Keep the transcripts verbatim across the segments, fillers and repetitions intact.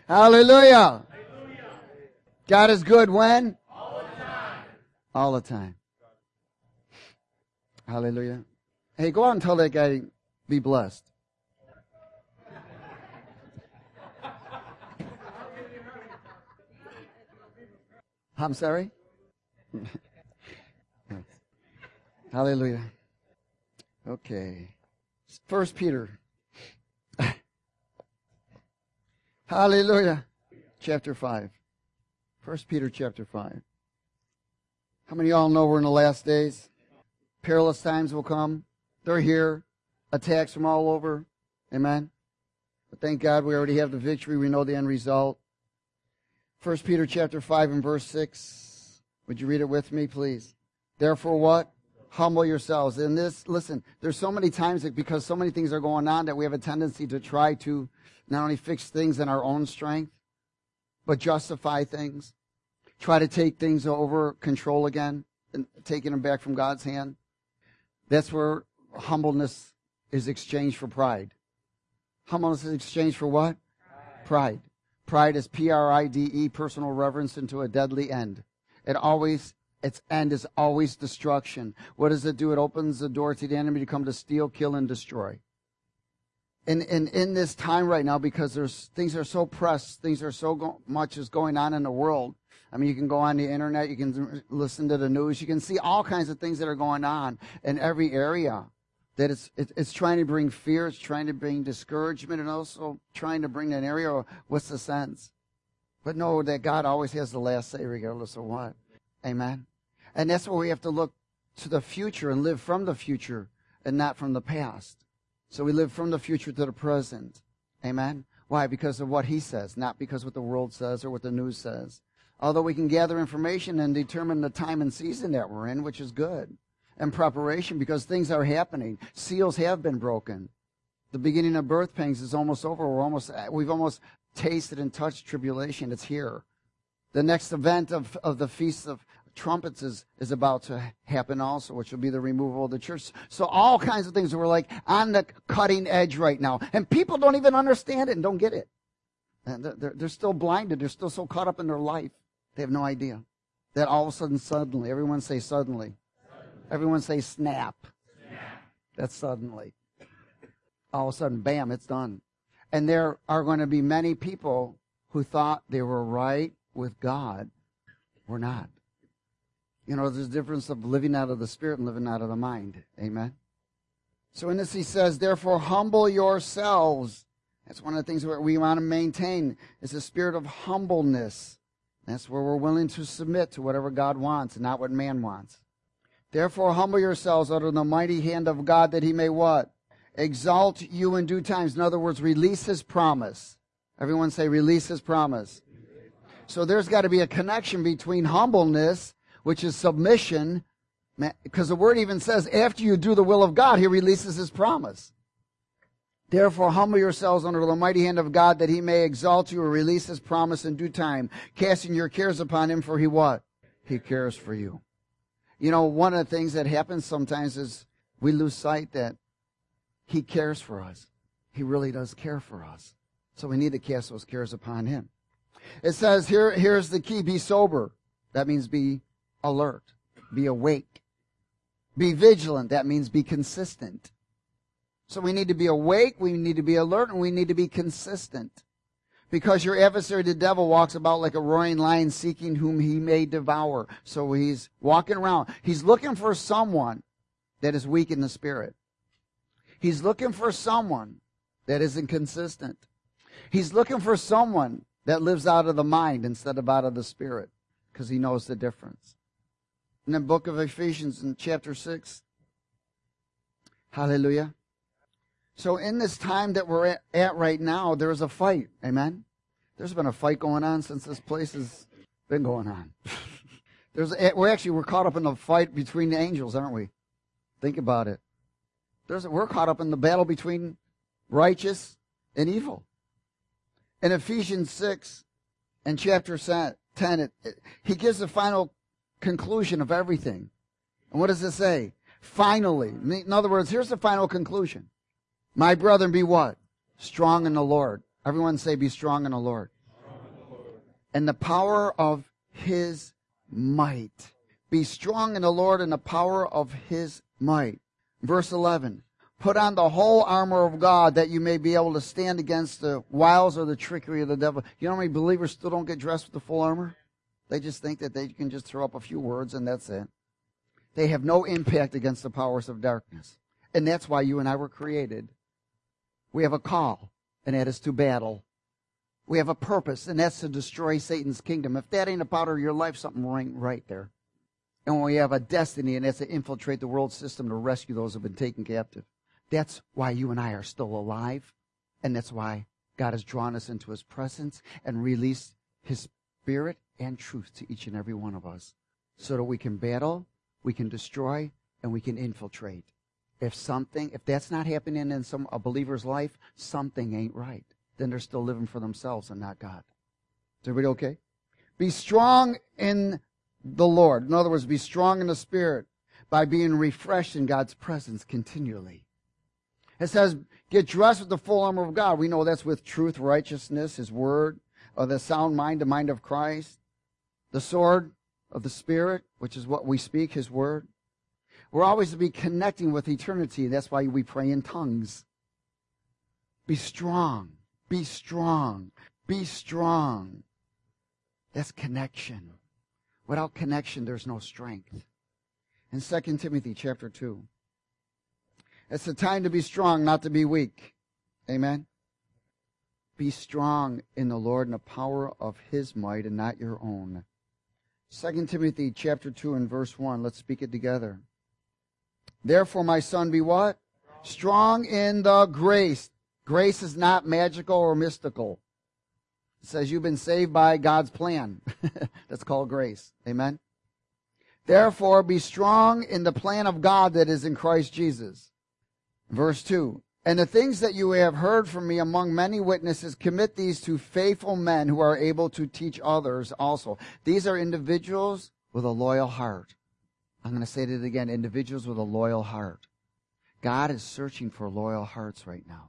Hallelujah. God is good when? All the time. All the time. Hallelujah. Hey, go out and tell that guy, be blessed. I'm sorry? Hallelujah. Okay. First Peter. Hallelujah. Chapter five. First Peter chapter five. How many of y'all know we're in the last days? Perilous times will come. They're here. Attacks from all over. Amen. But thank God we already have the victory. We know the end result. First Peter chapter five and verse six. Would you read it with me, please? Therefore what? Humble yourselves. And this, listen, there's so many times that because so many things are going on that we have a tendency to try to not only fix things in our own strength, but justify things. Try to take things over control again and taking them back from God's hand. That's where humbleness is exchanged for pride. Humbleness is exchanged for what? Pride. Pride. Pride is P R I D E, personal reverence into a deadly end. It always, its end is always destruction. What does it do? It opens the door to the enemy to come to steal, kill, and destroy. And, and in this time right now, because there's things are so pressed, things are so go, much is going on in the world. I mean, you can go on the internet, you can listen to the news, you can see all kinds of things that are going on in every area. That it's, it, it's trying to bring fear, it's trying to bring discouragement, and also trying to bring an area of what's the sense. But know that God always has the last say regardless of what. Amen. And that's where we have to look to the future and live from the future and not from the past. So we live from the future to the present. Amen. Why? Because of what He says, not because what the world says or what the news says. Although we can gather information and determine the time and season that we're in, which is good. And preparation, because things are happening. Seals have been broken. The beginning of birth pangs is almost over. We're almost, we've almost tasted and touched tribulation. It's here. The next event of, of the Feast of Trumpets is, is about to happen also, which will be the removal of the church. So all kinds of things that we're like on the cutting edge right now. And people don't even understand it and don't get it. And they're, they're still blinded. They're still so caught up in their life. They have no idea. That all of a sudden, suddenly, everyone say suddenly. Everyone say snap. snap. That's suddenly. All of a sudden, bam, it's done. And there are going to be many people who thought they were right with God. We're not. You know, there's a difference of living out of the Spirit and living out of the mind. Amen? So in this he says, therefore humble yourselves. That's one of the things that we want to maintain is a spirit of humbleness. That's where we're willing to submit to whatever God wants and not what man wants. Therefore, humble yourselves under the mighty hand of God that He may what? Exalt you in due times. In other words, release His promise. Everyone say, release His promise. So there's got to be a connection between humbleness, which is submission, because the Word even says after you do the will of God, He releases His promise. Therefore, humble yourselves under the mighty hand of God that He may exalt you or release His promise in due time, casting your cares upon Him, for He what? He cares for you. You know, one of the things that happens sometimes is we lose sight that He cares for us. He really does care for us. So we need to cast those cares upon Him. It says here, here's the key, be sober. That means be alert, be awake. Be vigilant. That means be consistent. So we need to be awake, we need to be alert, and we need to be consistent. Because your adversary, the devil, walks about like a roaring lion seeking whom he may devour. So he's walking around. He's looking for someone that is weak in the spirit. He's looking for someone that is inconsistent. He's looking for someone that lives out of the mind instead of out of the spirit, because he knows the difference. In the book of Ephesians in chapter six, hallelujah. So in this time that we're at right now, there is a fight. Amen? There's been a fight going on since this place has been going on. There's, we're actually, we're caught up in the fight between the angels, aren't we? Think about it. There's, we're caught up in the battle between righteous and evil. In Ephesians six and chapter ten, it, it, he gives the final conclusion of everything. And what does it say? Finally. In other words, here's the final conclusion. My brethren, be what? Strong in the Lord. Everyone say, be strong in the Lord. and the power of his might. Be strong in the Lord and the power of his might. Verse eleven. Put on the whole armor of God that you may be able to stand against the wiles or the trickery of the devil. You know how many believers still don't get dressed with the full armor? They just think that they can just throw up a few words and that's it. They have no impact against the powers of darkness. And that's why you and I were created. We have a call, and that is to battle. We have a purpose, and that's to destroy Satan's kingdom. If that ain't a part of your life, something ain't right there. And we have a destiny, and that's to infiltrate the world system to rescue those who have been taken captive. That's why you and I are still alive, and that's why God has drawn us into his presence and released his spirit and truth to each and every one of us so that we can battle, we can destroy, and we can infiltrate. If something, if that's not happening in some a believer's life, something ain't right. Then they're still living for themselves and not God. Is everybody okay? Be strong in the Lord. In other words, be strong in the Spirit by being refreshed in God's presence continually. It says, get dressed with the full armor of God. We know that's with truth, righteousness, his word, or the sound mind, the mind of Christ, the sword of the Spirit, which is what we speak, his word. We're always to be connecting with eternity. That's why we pray in tongues. Be strong. Be strong. Be strong. That's connection. Without connection, there's no strength. In Second Timothy chapter two, it's the time to be strong, not to be weak. Amen? Be strong in the Lord and the power of his might and not your own. Second Timothy chapter two and verse one. Let's speak it together. Therefore, my son, be what? Strong in the grace. Grace is not magical or mystical. It says you've been saved by God's plan. That's called grace. Amen? Therefore, be strong in the plan of God that is in Christ Jesus. Verse two. And the things that you have heard from me among many witnesses, commit these to faithful men who are able to teach others also. These are individuals with a loyal heart. I'm going to say that again. Individuals with a loyal heart. God is searching for loyal hearts right now.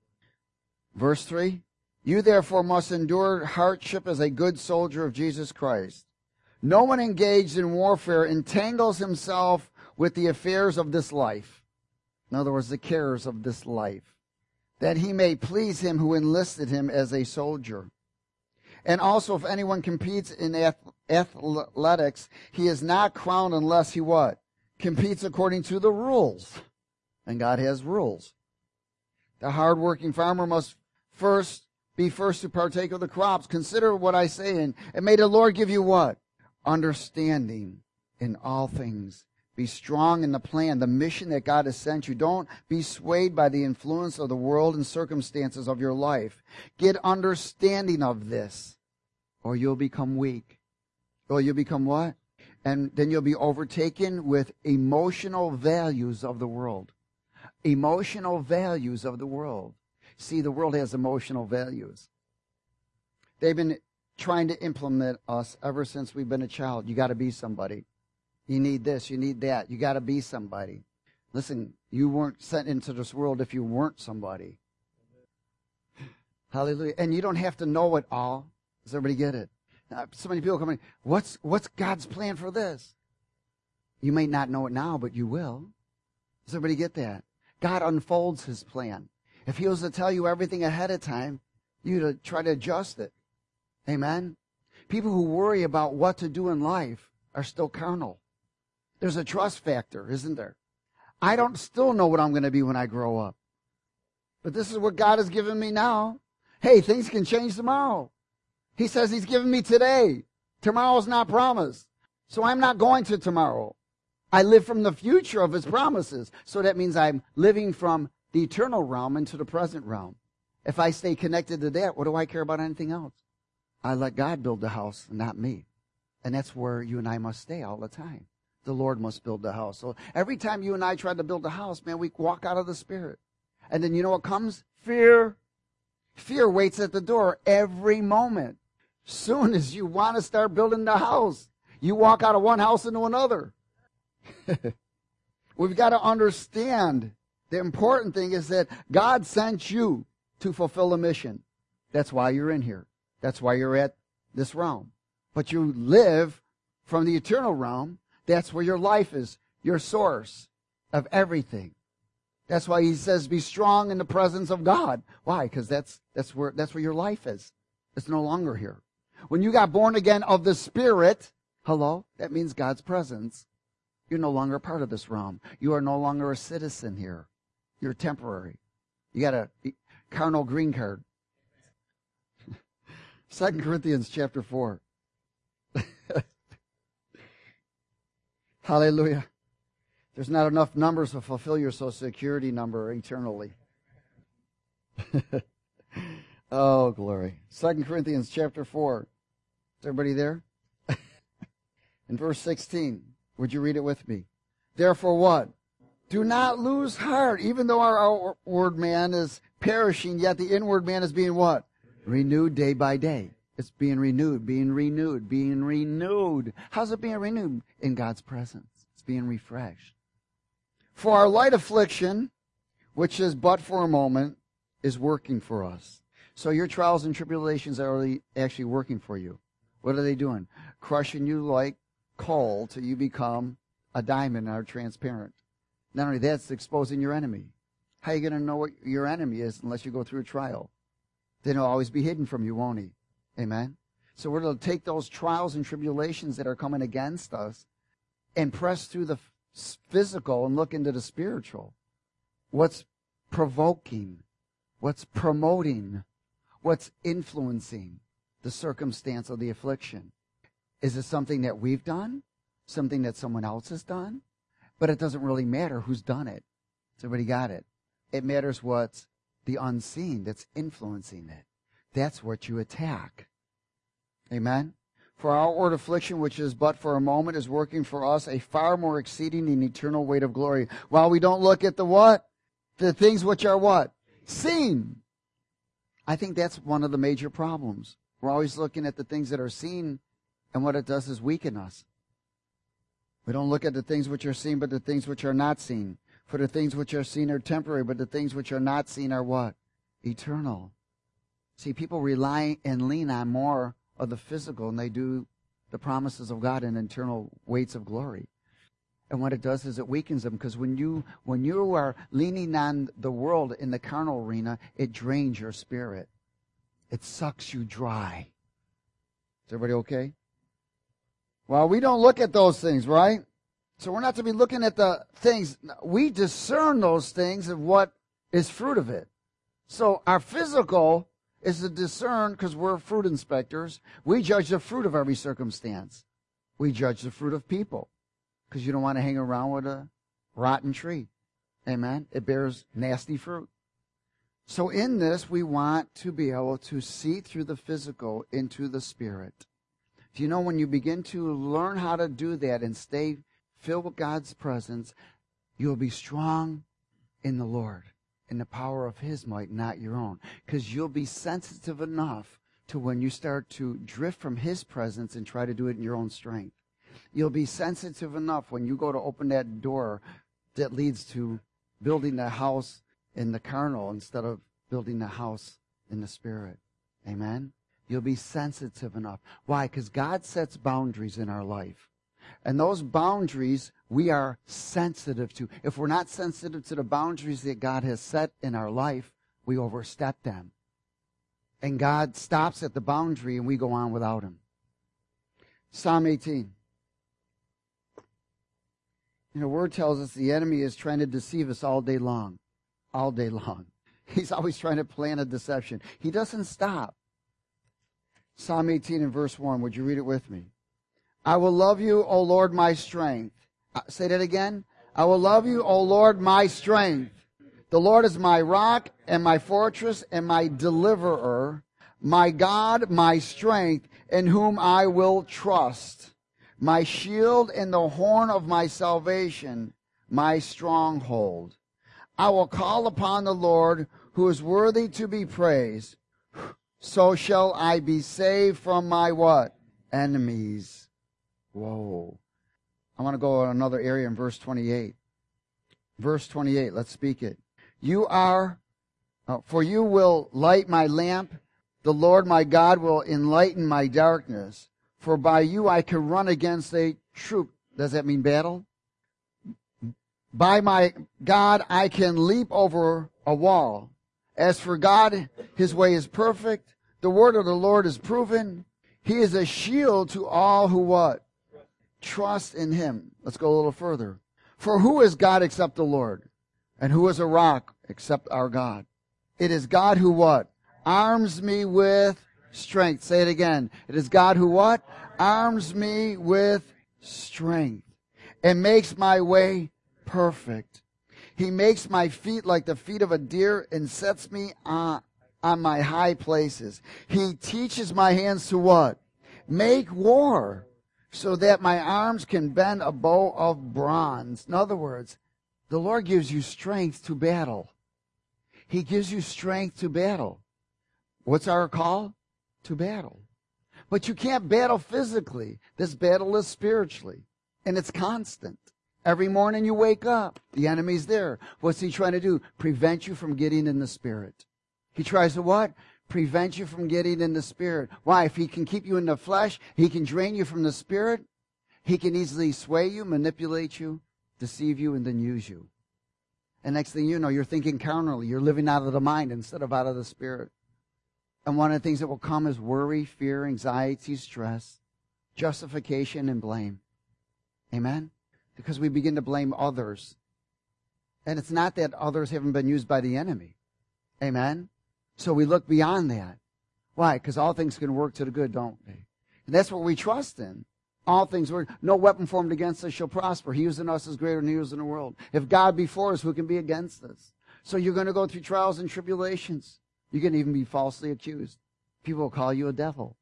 Verse three. You therefore must endure hardship as a good soldier of Jesus Christ. No one engaged in warfare entangles himself with the affairs of this life. In other words, the cares of this life, that he may please him who enlisted him as a soldier. And also, if anyone competes in athletics, he is not crowned unless he what? Competes according to the rules. And God has rules. The hardworking farmer must first be first to partake of the crops. Consider what I say, and, and may the Lord give you what? Understanding in all things. Be strong in the plan, the mission that God has sent you. Don't be swayed by the influence of the world and circumstances of your life. Get understanding of this, or you'll become weak. Or you'll become what? And then you'll be overtaken with emotional values of the world. Emotional values of the world. See, the world has emotional values. They've been trying to implement us ever since we've been a child. You got to be somebody. You need this, you need that. You got to be somebody. Listen, you weren't sent into this world if you weren't somebody. Hallelujah. And you don't have to know it all. Does everybody get it? Now, so many people come in, what's, what's God's plan for this? You may not know it now, but you will. Does everybody get that? God unfolds his plan. If he was to tell you everything ahead of time, you'd try to adjust it. Amen? People who worry about what to do in life are still carnal. There's a trust factor, isn't there? I don't still know what I'm going to be when I grow up. But this is what God has given me now. Hey, things can change tomorrow. He says he's given me today. Tomorrow's not promised. So I'm not going to tomorrow. I live from the future of his promises. So that means I'm living from the eternal realm into the present realm. If I stay connected to that, what do I care about anything else? I let God build the house, not me. And that's where you and I must stay all the time. The Lord must build the house. So every time you and I try to build a house, man, we walk out of the Spirit. And then you know what comes? Fear. Fear waits at the door every moment. Soon as you want to start building the house, you walk out of one house into another. We've got to understand the important thing is that God sent you to fulfill a mission. That's why you're in here. That's why you're at this realm. But you live from the eternal realm. That's where your life is, your source of everything. That's why he says, be strong in the presence of God. Why? Because that's, that's where, that's where your life is. It's no longer here. When you got born again of the Spirit, hello, that means God's presence. You're no longer part of this realm. You are no longer a citizen here. You're temporary. You got a carnal green card. Second Corinthians chapter four. Hallelujah. There's not enough numbers to fulfill your Social Security number eternally. Oh, glory. Second Corinthians chapter four. Is everybody there? In verse sixteen. Would you read it with me? Therefore what? Do not lose heart. Even though our outward man is perishing, yet the inward man is being what? Renewed day by day. It's being renewed, being renewed, being renewed. How's it being renewed? In God's presence. It's being refreshed. For our light affliction, which is but for a moment, is working for us. So your trials and tribulations are really actually working for you. What are they doing? Crushing you like coal till you become a diamond and are transparent. Not only that, it's exposing your enemy. How are you going to know what your enemy is unless you go through a trial? Then he'll always be hidden from you, won't he? Amen? So we're going to take those trials and tribulations that are coming against us and press through the physical and look into the spiritual. What's provoking? What's promoting? What's influencing the circumstance of the affliction? Is it something that we've done? Something that someone else has done? But it doesn't really matter who's done it. Has everybody got it? It matters what's the unseen that's influencing it. That's what you attack. Amen? For our outward affliction, which is but for a moment, is working for us a far more exceeding and eternal weight of glory. While we don't look at the what? The things which are what? Seen. I think that's one of the major problems. We're always looking at the things that are seen, and what it does is weaken us. We don't look at the things which are seen, but the things which are not seen. For the things which are seen are temporary, but the things which are not seen are what? Eternal. See, people rely and lean on more of the physical than they do the promises of God and eternal weights of glory. And what it does is it weakens them, because when you when you are leaning on the world in the carnal arena, it drains your spirit. It sucks you dry. Is everybody okay? Well, we don't look at those things, right? So we're not to be looking at the things. We discern those things of what is fruit of it. So our physical is to discern, because we're fruit inspectors. We judge the fruit of every circumstance. We judge the fruit of people, because you don't want to hang around with a rotten tree. Amen? It bears nasty fruit. So in this, we want to be able to see through the physical into the spirit. Do you know, when you begin to learn how to do that and stay filled with God's presence, you'll be strong in the Lord, in the power of His might, not your own. Because you'll be sensitive enough to when you start to drift from His presence and try to do it in your own strength. You'll be sensitive enough when you go to open that door that leads to building the house in the carnal instead of building the house in the spirit. Amen? You'll be sensitive enough. Why? Because God sets boundaries in our life. And those boundaries we are sensitive to. If we're not sensitive to the boundaries that God has set in our life, we overstep them. And God stops at the boundary and we go on without Him. Psalm eighteen. You know, the Word tells us the enemy is trying to deceive us all day long. All day long. He's always trying to plan a deception. He doesn't stop. Psalm eighteen and verse one. Would you read it with me? I will love you, O Lord, my strength. Uh, say that again. I will love you, O Lord, my strength. The Lord is my rock and my fortress and my deliverer, my God, my strength, in whom I will trust, my shield and the horn of my salvation, my stronghold. I will call upon the Lord, who is worthy to be praised. So shall I be saved from my what? Enemies. Whoa. I want to go another area in verse twenty-eight. Verse twenty-eight, let's speak it. You are, uh, for you will light my lamp. The Lord my God will enlighten my darkness, for by you I can run against a troop. Does that mean battle? By my God I can leap over a wall. As for God, his way is perfect. The word of the Lord is proven. He is a shield to all who what? Trust in him. Let's go a little further. For who is God except the Lord? And who is a rock except our God? It is God who what? Arms me with strength. Say it again. It is God who what? Arms me with strength and makes my way perfect. He makes my feet like the feet of a deer and sets me on, on my high places. He teaches my hands to what? Make war, so that my arms can bend a bow of bronze. In other words, the Lord gives you strength to battle. He gives you strength to battle. What's our call? To battle. But you can't battle physically. This battle is spiritually. And it's constant. Every morning you wake up, the enemy's there. What's he trying to do? Prevent you from getting in the spirit. He tries to what? Prevent you from getting in the spirit. Why? If he can keep you in the flesh, he can drain you from the spirit. He can easily sway you, manipulate you, deceive you, and then use you. And next thing you know, you're thinking carnally. You're living out of the mind instead of out of the spirit. And one of the things that will come is worry, fear, anxiety, stress, justification, and blame. Amen? Because we begin to blame others. And it's not that others haven't been used by the enemy. Amen? So we look beyond that. Why? Because all things can work to the good, don't they? And that's what we trust in. All things work. No weapon formed against us shall prosper. He who's in us is greater than he who's in the world. If God be for us, who can be against us? So you're going to go through trials and tribulations. You can even be falsely accused. People will call you a devil.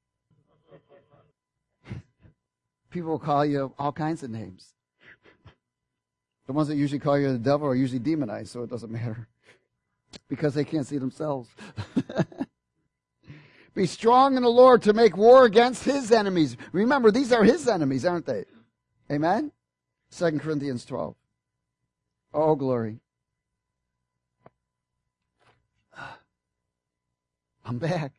People will call you all kinds of names. The ones that usually call you the devil are usually demonized, so it doesn't matter. Because they can't see themselves. Be strong in the Lord to make war against his enemies. Remember, these are his enemies, aren't they? Amen? Second Corinthians twelve. Oh, glory. I'm back.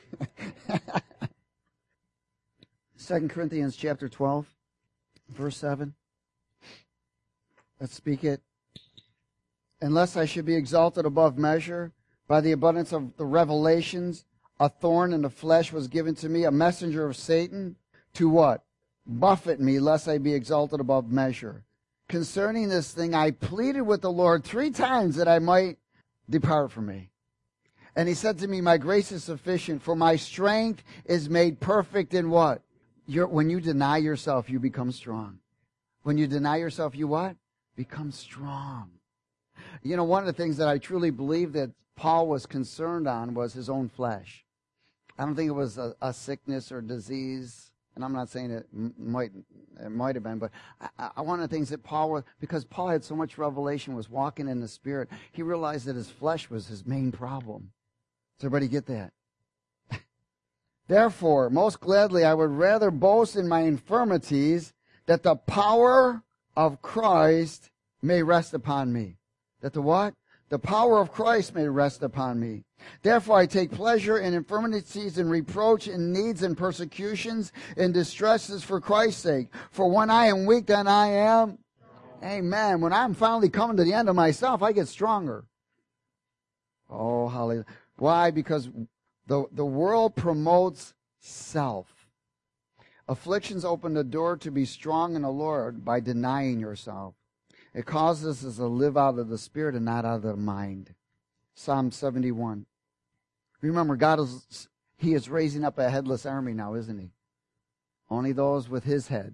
Second Corinthians chapter twelve, verse seven. Let's speak it. Unless I should be exalted above measure by the abundance of the revelations, a thorn in the flesh was given to me, a messenger of Satan, to what? Buffet me, lest I be exalted above measure. Concerning this thing, I pleaded with the Lord three times that I might depart from me. And he said to me, my grace is sufficient, for my strength is made perfect in what? You're, when you deny yourself, you become strong. When you deny yourself, you what? Become strong. You know, one of the things that I truly believe that Paul was concerned on was his own flesh. I don't think it was a, a sickness or disease, and I'm not saying it might it might have been, but I, I, one of the things that Paul was, because Paul had so much revelation, was walking in the Spirit, he realized that his flesh was his main problem. Does everybody get that? Therefore, most gladly, I would rather boast in my infirmities, that the power of Christ may rest upon me. That the what? The power of Christ may rest upon me. Therefore I take pleasure in infirmities and reproach, in needs and persecutions, in distresses for Christ's sake. For when I am weak, then I am. Amen. When I'm finally coming to the end of myself, I get stronger. Oh, hallelujah. Why? Because the, the world promotes self. Afflictions open the door to be strong in the Lord by denying yourself. It causes us to live out of the Spirit and not out of the mind. Psalm seventy-one. Remember, God is, he is raising up a headless army now, isn't he? Only those with his head.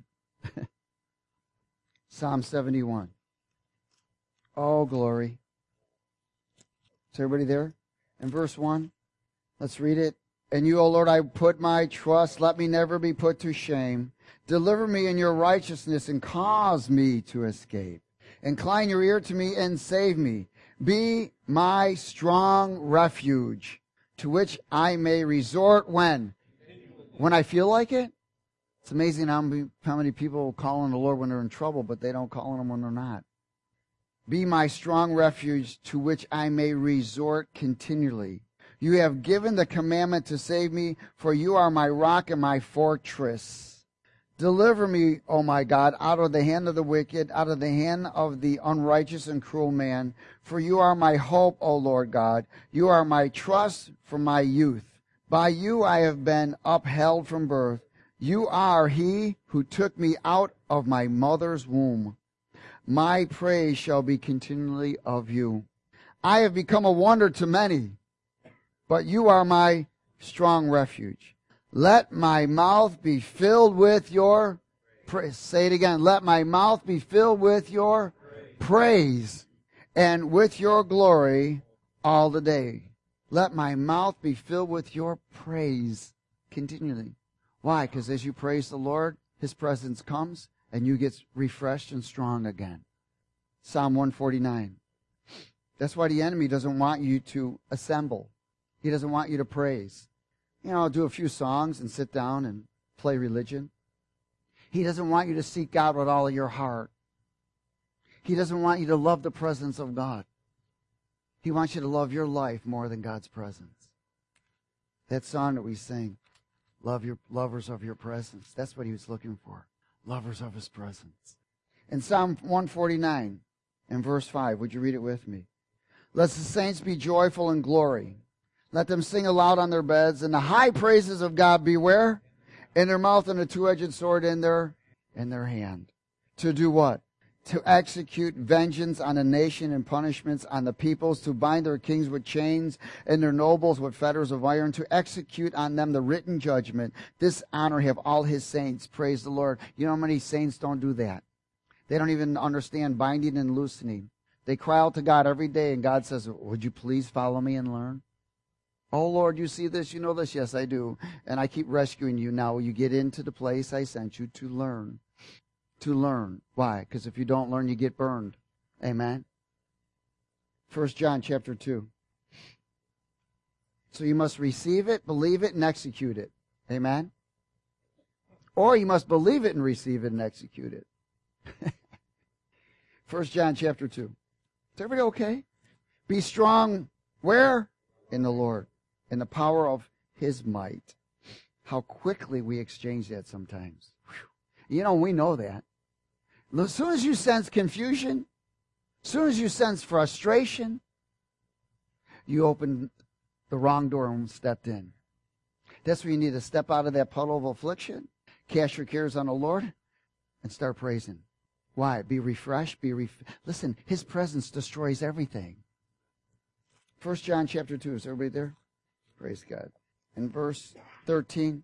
Psalm seventy-one. Oh, glory. Is everybody there? In verse one, let's read it. In you, O Lord, I put my trust. Let me never be put to shame. Deliver me in your righteousness and cause me to escape. Incline your ear to me and save me. Be my strong refuge, to which I may resort when? When I feel like it? It's amazing how many, how many people call on the Lord when they're in trouble, but they don't call on him when they're not. Be my strong refuge, to which I may resort continually. You have given the commandment to save me, for you are my rock and my fortress. Deliver me, O my God, out of the hand of the wicked, out of the hand of the unrighteous and cruel man. For you are my hope, O Lord God. You are my trust from my youth. By you I have been upheld from birth. You are he who took me out of my mother's womb. My praise shall be continually of you. I have become a wonder to many, but you are my strong refuge. Let my mouth be filled with your praise. Say it again. Let my mouth be filled with your praise and with your glory all the day. Let my mouth be filled with your praise continually. Why? Because as you praise the Lord, His presence comes and you get refreshed and strong again. Psalm one forty-nine. That's why the enemy doesn't want you to assemble. He doesn't want you to praise. You know, do a few songs and sit down and play religion. He doesn't want you to seek God with all of your heart. He doesn't want you to love the presence of God. He wants you to love your life more than God's presence. That song that we sing, love your lovers of your presence. That's what He was looking for. Lovers of His presence. In Psalm one forty-nine, in verse five, would you read it with me? Let the saints be joyful in glory. Let them sing aloud on their beds, and the high praises of God be where? In their mouth, and a two-edged sword in their in their hand. To do what? To execute vengeance on a nation and punishments on the peoples, to bind their kings with chains and their nobles with fetters of iron, to execute on them the written judgment. This honor have all His saints. Praise the Lord. You know how many saints don't do that? They don't even understand binding and loosening. They cry out to God every day, and God says, would you please follow me and learn? Oh, Lord, you see this, you know this? Yes, I do. And I keep rescuing you now. You get into the place I sent you to learn. To learn. Why? Because if you don't learn, you get burned. Amen? First John chapter two. So you must receive it, believe it, and execute it. Amen? Or you must believe it and receive it and execute it. First John chapter two. Is everybody okay? Be strong. Where? In the Lord. In the power of His might. How quickly we exchange that sometimes. Whew. You know, we know that. As soon as you sense confusion, as soon as you sense frustration, you opened the wrong door and stepped in. That's where you need to step out of that puddle of affliction, cast your cares on the Lord, and start praising. Why? Be refreshed. Be ref- Listen, His presence destroys everything. First John chapter two. Is everybody there? Praise God. In verse thirteen.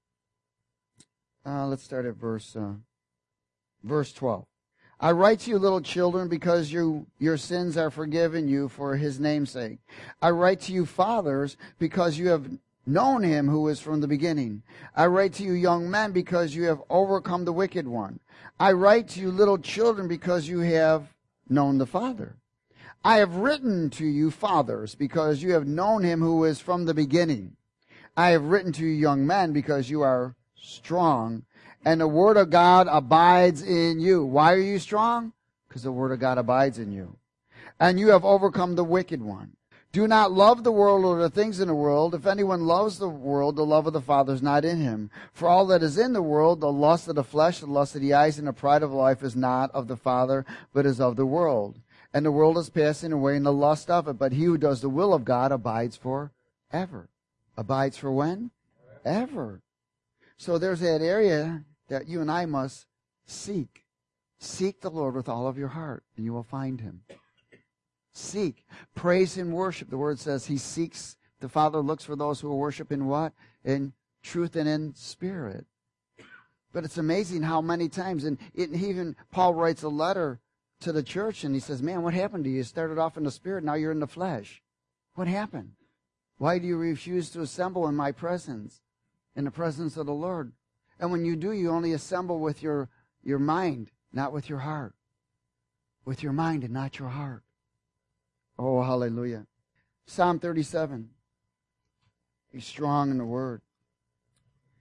Uh, let's start at verse uh, verse twelve. I write to you, little children, because you, your sins are forgiven you for His name's sake. I write to you, fathers, because you have known Him who is from the beginning. I write to you, young men, because you have overcome the wicked one. I write to you, little children, because you have known the Father. I have written to you, fathers, because you have known Him who is from the beginning. I have written to you, young men, because you are strong, and the Word of God abides in you. Why are you strong? Because the Word of God abides in you. And you have overcome the wicked one. Do not love the world or the things in the world. If anyone loves the world, the love of the Father is not in him. For all that is in the world, the lust of the flesh, the lust of the eyes, and the pride of life is not of the Father, but is of the world. And the world is passing away in the lust of it. But he who does the will of God abides forever. Abides for when? Ever. So there's that area that you and I must seek. Seek the Lord with all of your heart, and you will find Him. Seek. Praise and worship. The Word says He seeks, the Father looks for those who will worship in what? In truth and in spirit. But it's amazing how many times, and it, even Paul writes a letter to the church, and he says, man, what happened to you? You started off in the spirit, now you're in the flesh. What happened? Why do you refuse to assemble in my presence, in the presence of the Lord? And when you do, you only assemble with your, your mind, not with your heart. With your mind and not your heart. Oh, hallelujah. Psalm thirty-seven. Be strong in the Word.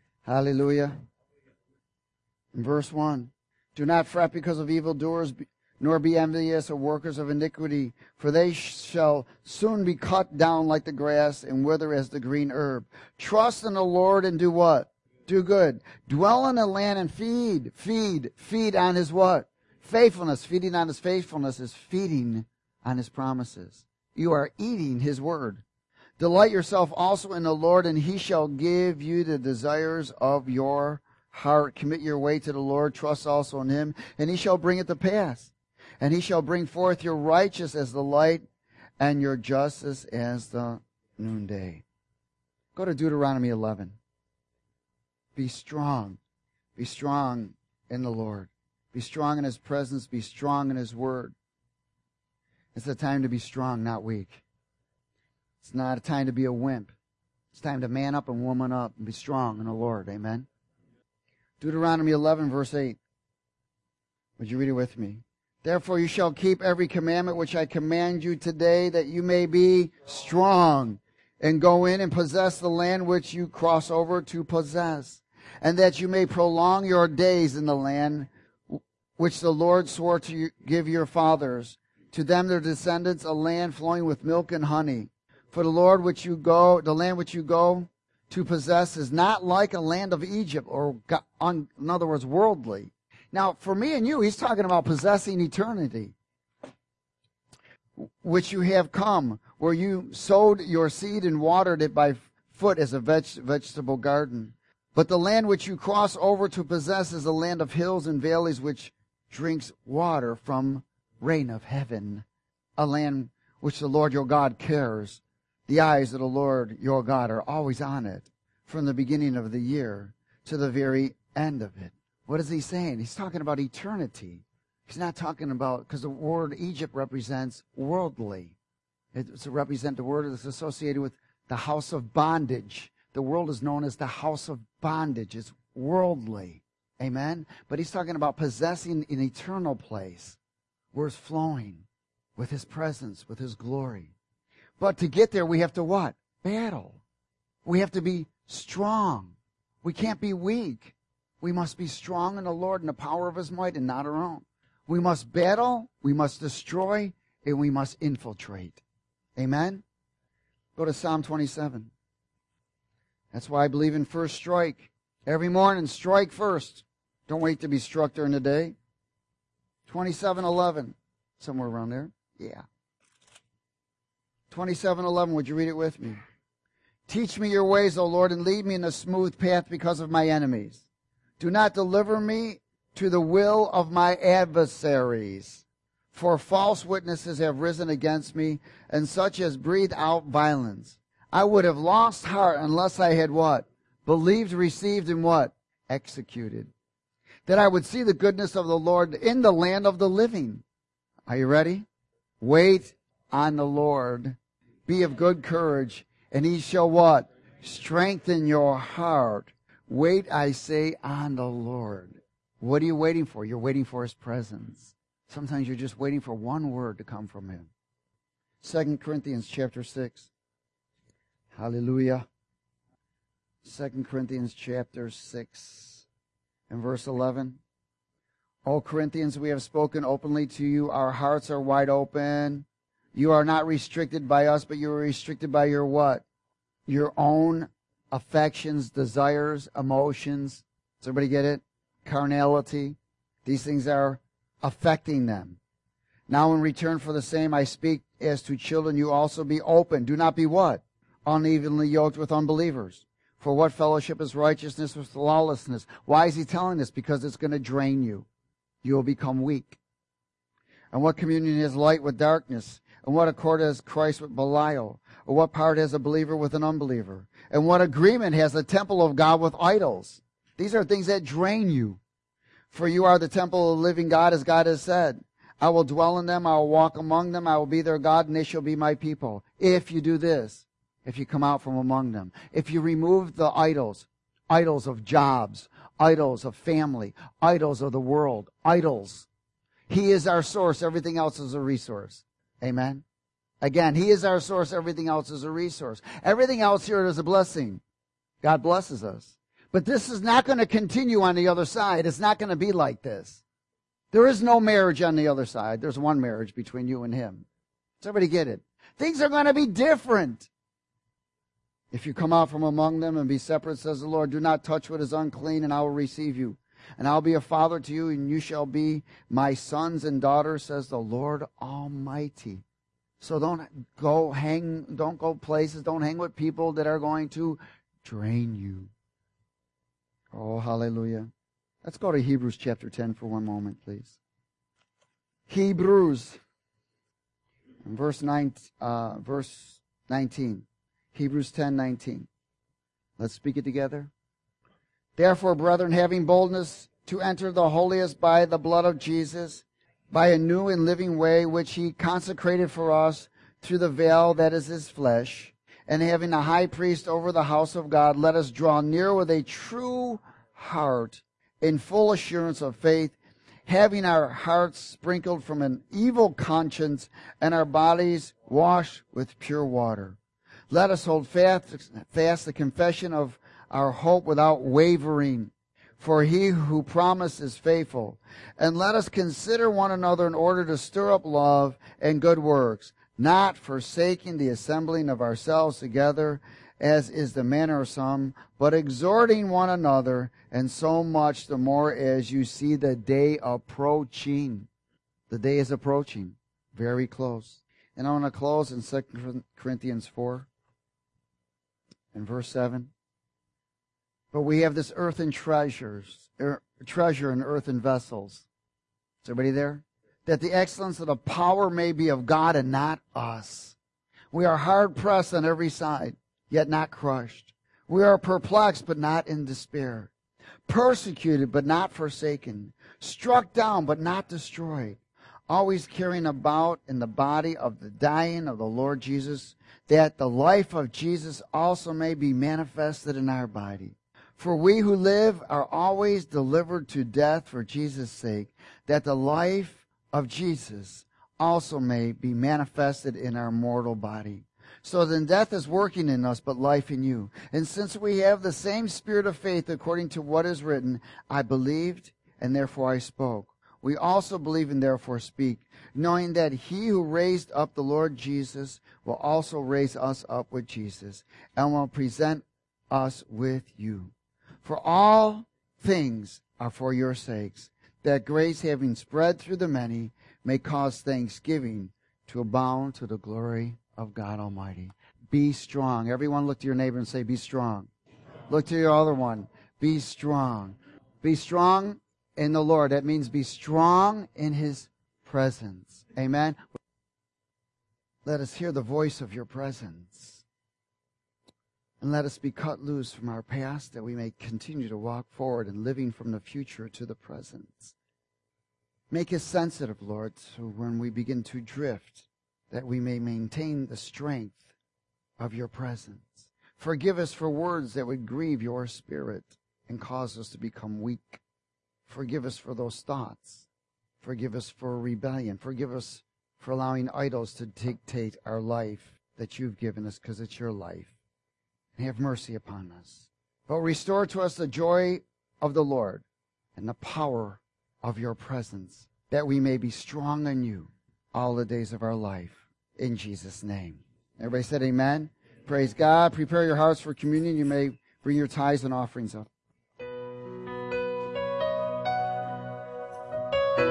Hallelujah. In verse one. Do not fret because of evildoers, nor be envious of workers of iniquity, for they shall soon be cut down like the grass and wither as the green herb. Trust in the Lord and do what? Do good. Dwell in the land and feed, feed, feed on his what? Faithfulness. Feeding on his faithfulness is feeding on his promises. You are eating his word. Delight yourself also in the Lord, and he shall give you the desires of your heart. Commit your way to the Lord. Trust also in him, and he shall bring it to pass. And he shall bring forth your righteousness as the light, and your justice as the noonday. Go to Deuteronomy eleven. Be strong. Be strong in the Lord. Be strong in his presence. Be strong in his word. It's a time to be strong, not weak. It's not a time to be a wimp. It's time to man up and woman up and be strong in the Lord. Amen. Deuteronomy eleven, verse eight. Would you read it with me? Therefore you shall keep every commandment which I command you today, that you may be strong, and go in and possess the land which you cross over to possess, and that you may prolong your days in the land which the Lord swore to give your fathers, to them their descendants, a land flowing with milk and honey. For the Lord which you go, the land which you go to possess is not like a land of Egypt, or in other words, worldly. Now, for me and you, he's talking about possessing eternity, which you have come, where you sowed your seed and watered it by foot as a veg- vegetable garden. But the land which you cross over to possess is a land of hills and valleys, which drinks water from rain of heaven, a land which the Lord your God cares. The eyes of the Lord your God are always on it, from the beginning of the year to the very end of it. What is he saying? He's talking about eternity. He's not talking about, because the word Egypt represents worldly. It's to represent the word that's associated with the house of bondage. The world is known as the house of bondage. It's worldly. Amen? But he's talking about possessing an eternal place where it's flowing with his presence, with his glory. But to get there, we have to what? Battle. We have to be strong. We can't be weak. We must be strong in the Lord and the power of his might and not our own. We must battle, we must destroy, and we must infiltrate. Amen? Go to Psalm twenty-seven. That's why I believe in first strike. Every morning, strike first. Don't wait to be struck during the day. twenty-seven eleven. Somewhere around there. Yeah. twenty-seven eleven. Would you read it with me? Teach me your ways, O Lord, and lead me in a smooth path because of my enemies. Do not deliver me to the will of my adversaries. For false witnesses have risen against me, and such as breathe out violence. I would have lost heart unless I had what? Believed, received, and what? Executed. That I would see the goodness of the Lord in the land of the living. Are you ready? Wait on the Lord. Be of good courage, and he shall what? Strengthen your heart. Wait, I say, on the Lord. What are you waiting for? You're waiting for his presence. Sometimes you're just waiting for one word to come from him. Second Corinthians chapter six. Hallelujah. Second Corinthians chapter six and verse eleven. O Corinthians, we have spoken openly to you. Our hearts are wide open. You are not restricted by us, but you are restricted by your what? Your own affections, desires, emotions. Does everybody get it? Carnality. These things are affecting them. Now in return for the same, I speak as to children, you also be open. Do not be what? Unevenly yoked with unbelievers. For what fellowship is righteousness with lawlessness? Why is he telling this? Because it's going to drain you. You will become weak. And what communion is light with darkness? And what accord has Christ with Belial? Or what part has a believer with an unbeliever? And what agreement has the temple of God with idols? These are things that drain you. For you are the temple of the living God, as God has said. I will dwell in them, I will walk among them, I will be their God, and they shall be my people. If you do this, if you come out from among them, if you remove the idols, idols of jobs, idols of family, idols of the world, idols. He is our source, everything else is a resource. Amen? Again, he is our source, everything else is a resource. Everything else here is a blessing. God blesses us. But this is not going to continue on the other side. It's not going to be like this. There is no marriage on the other side. There's one marriage between you and him. Does everybody get it? Things are going to be different. If you come out from among them and be separate, says the Lord, do not touch what is unclean, and I will receive you. And I'll be a father to you, and you shall be my sons and daughters, says the Lord Almighty. So don't go hang, don't go places, don't hang with people that are going to drain you. Oh, hallelujah. Let's go to Hebrews chapter ten for one moment, please. Hebrews, verse nine, uh, verse nineteen. Hebrews ten nineteen. Let's speak it together. Therefore, brethren, having boldness to enter the holiest by the blood of Jesus, by a new and living way which he consecrated for us through the veil that is his flesh, and having a high priest over the house of God, let us draw near with a true heart in full assurance of faith, having our hearts sprinkled from an evil conscience and our bodies washed with pure water. Let us hold fast, fast the confession of our hope without wavering, for he who promised is faithful. And let us consider one another in order to stir up love and good works, not forsaking the assembling of ourselves together, as is the manner of some, but exhorting one another, and so much the more as you see the day approaching. The day is approaching, very close. And I want to close in Second Corinthians four, in verse seven. But we have this earthen treasures, er, treasure in earthen vessels. Is everybody there? That the excellence of the power may be of God and not us. We are hard pressed on every side, yet not crushed. We are perplexed, but not in despair. Persecuted, but not forsaken. Struck down, but not destroyed. Always carrying about in the body of the dying of the Lord Jesus, that the life of Jesus also may be manifested in our body. For we who live are always delivered to death for Jesus' sake, that the life of Jesus also may be manifested in our mortal body. So then death is working in us, but life in you. And since we have the same spirit of faith according to what is written, I believed, and therefore I spoke. We also believe and therefore speak, knowing that he who raised up the Lord Jesus will also raise us up with Jesus, and will present us with you. For all things are for your sakes, that grace having spread through the many may cause thanksgiving to abound to the glory of God Almighty. Be strong. Everyone look to your neighbor and say, be strong. Look to your other one. Be strong. Be strong in the Lord. That means be strong in his presence. Amen. Let us hear the voice of your presence. And let us be cut loose from our past, that we may continue to walk forward and living from the future to the present. Make us sensitive, Lord, so when we begin to drift, that we may maintain the strength of your presence. Forgive us for words that would grieve your spirit and cause us to become weak. Forgive us for those thoughts. Forgive us for rebellion. Forgive us for allowing idols to dictate our life that you've given us, because it's your life. And have mercy upon us. But restore to us the joy of the Lord and the power of your presence, that we may be strong in you all the days of our life. In Jesus' name. Everybody said amen. Praise God. Prepare your hearts for communion. You may bring your tithes and offerings up.